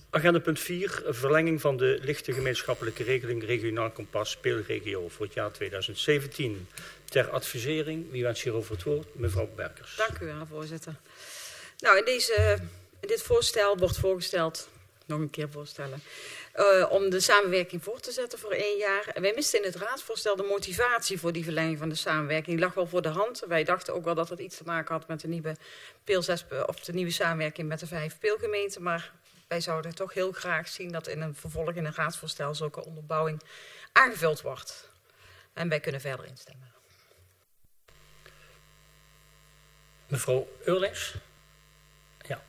Agenda punt 4, verlenging van de lichte gemeenschappelijke regeling regionaal kompas speelregio voor het jaar 2017. Ter advisering, wie wens hierover het woord? Mevrouw Berkers. Dank u wel, voorzitter. Nou, in dit voorstel wordt voorgesteld, nog een keer voorstellen, om de samenwerking voor te zetten voor 1 jaar. En wij misten in het raadsvoorstel de motivatie voor die verlenging van de samenwerking. Die lag wel voor de hand. Wij dachten ook wel dat het iets te maken had met de nieuwe de nieuwe samenwerking met de 5 peelgemeenten, maar wij zouden toch heel graag zien dat in een vervolg in een raadsvoorstel zulke onderbouwing aangevuld wordt. En wij kunnen verder instemmen. Mevrouw Eurlings. Ja.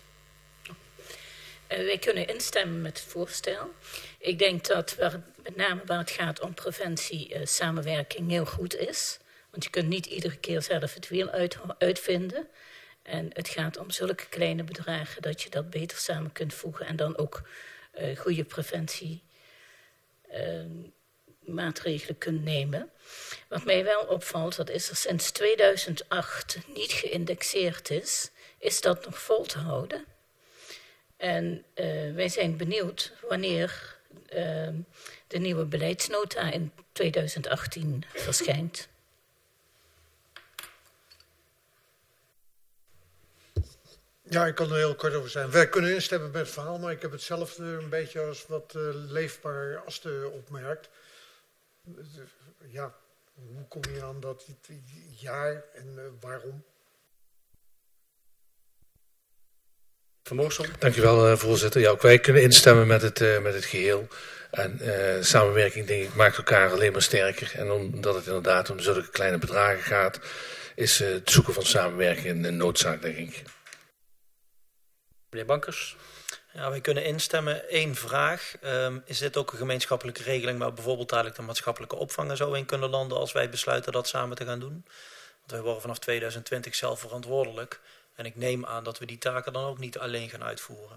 Wij kunnen instemmen met het voorstel. Ik denk dat met name waar het gaat om preventie samenwerking heel goed is. Want je kunt niet iedere keer zelf het wiel uitvinden. En het gaat om zulke kleine bedragen dat je dat beter samen kunt voegen. En dan ook goede preventiemaatregelen kunt nemen. Wat mij wel opvalt, dat is er sinds 2008 niet geïndexeerd is dat nog vol te houden. En wij zijn benieuwd wanneer de nieuwe beleidsnota in 2018 verschijnt. Ja, ik kan er heel kort over zijn. Wij kunnen instemmen met het verhaal, maar ik heb hetzelfde een beetje als wat Leefbaar Asten opmerkt. Ja, hoe kom je aan dat jaar en waarom? Van Moorsel. Dank u wel, voorzitter. Ja, ook wij kunnen instemmen met het geheel. En samenwerking, denk ik, maakt elkaar alleen maar sterker. En omdat het inderdaad om zulke kleine bedragen gaat, is het zoeken van samenwerking een noodzaak, denk ik. Meneer Bankers. Ja, wij kunnen instemmen. 1 vraag. Is dit ook een gemeenschappelijke regeling waar bijvoorbeeld dadelijk de maatschappelijke opvang er zo in kunnen landen als wij besluiten dat samen te gaan doen? Want wij worden vanaf 2020 zelf verantwoordelijk. En ik neem aan dat we die taken dan ook niet alleen gaan uitvoeren.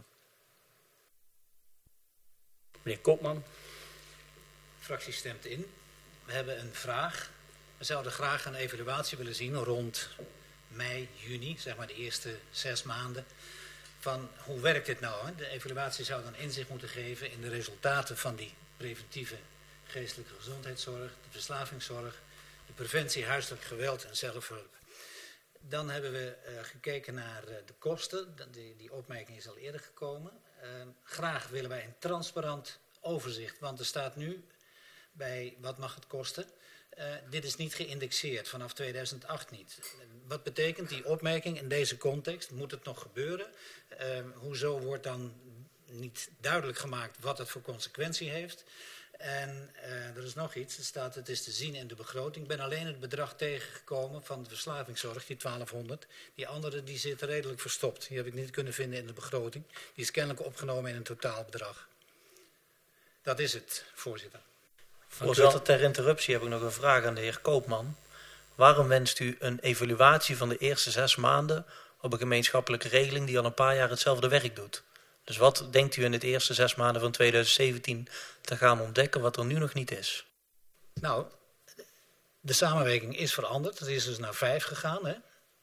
Meneer Koopman. De fractie stemt in. We hebben een vraag. We zouden graag een evaluatie willen zien rond mei, juni, zeg maar de eerste 6 maanden. Van hoe werkt dit nou? Hè? De evaluatie zou dan inzicht moeten geven in de resultaten van die preventieve geestelijke gezondheidszorg, de verslavingszorg, de preventie huiselijk geweld en zelfhulp. Dan hebben we gekeken naar de kosten. Die opmerking is al eerder gekomen. Graag willen wij een transparant overzicht, want er staat nu bij wat mag het kosten. Dit is niet geïndexeerd, vanaf 2008 niet. Wat betekent die opmerking in deze context? Moet het nog gebeuren? Hoezo wordt dan niet duidelijk gemaakt wat het voor consequentie heeft? En er is nog iets, er staat het is te zien in de begroting. Ik ben alleen het bedrag tegengekomen van de verslavingszorg, die 1200. Die andere die zit redelijk verstopt. Die heb ik niet kunnen vinden in de begroting. Die is kennelijk opgenomen in een totaalbedrag. Dat is het, voorzitter. Voorzitter, ter interruptie heb ik nog een vraag aan de heer Koopman. Waarom wenst u een evaluatie van de eerste 6 maanden op een gemeenschappelijke regeling die al een paar jaar hetzelfde werk doet? Dus wat denkt u in de eerste 6 maanden van 2017 te gaan ontdekken wat er nu nog niet is? Nou, de samenwerking is veranderd. Het is dus naar 5 gegaan, hè?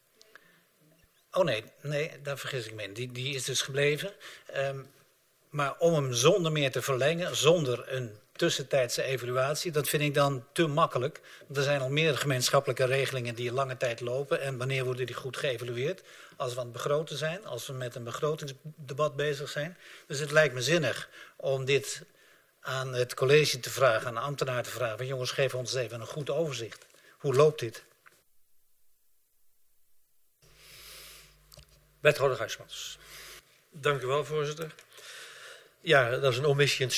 Oh nee, daar vergis ik me in. Die is dus gebleven. Maar om hem zonder meer te verlengen, zonder een tussentijdse evaluatie, dat vind ik dan te makkelijk. Want er zijn al meerdere gemeenschappelijke regelingen die lange tijd lopen. En wanneer worden die goed geëvalueerd? Als we aan het begroten zijn, als we met een begrotingsdebat bezig zijn. Dus het lijkt me zinnig om dit aan het college te vragen, aan de ambtenaar te vragen. Van jongens, geef ons even een goed overzicht. Hoe loopt dit? Wethouder Huismans. Dank u wel, voorzitter. Ja, dat is een omissie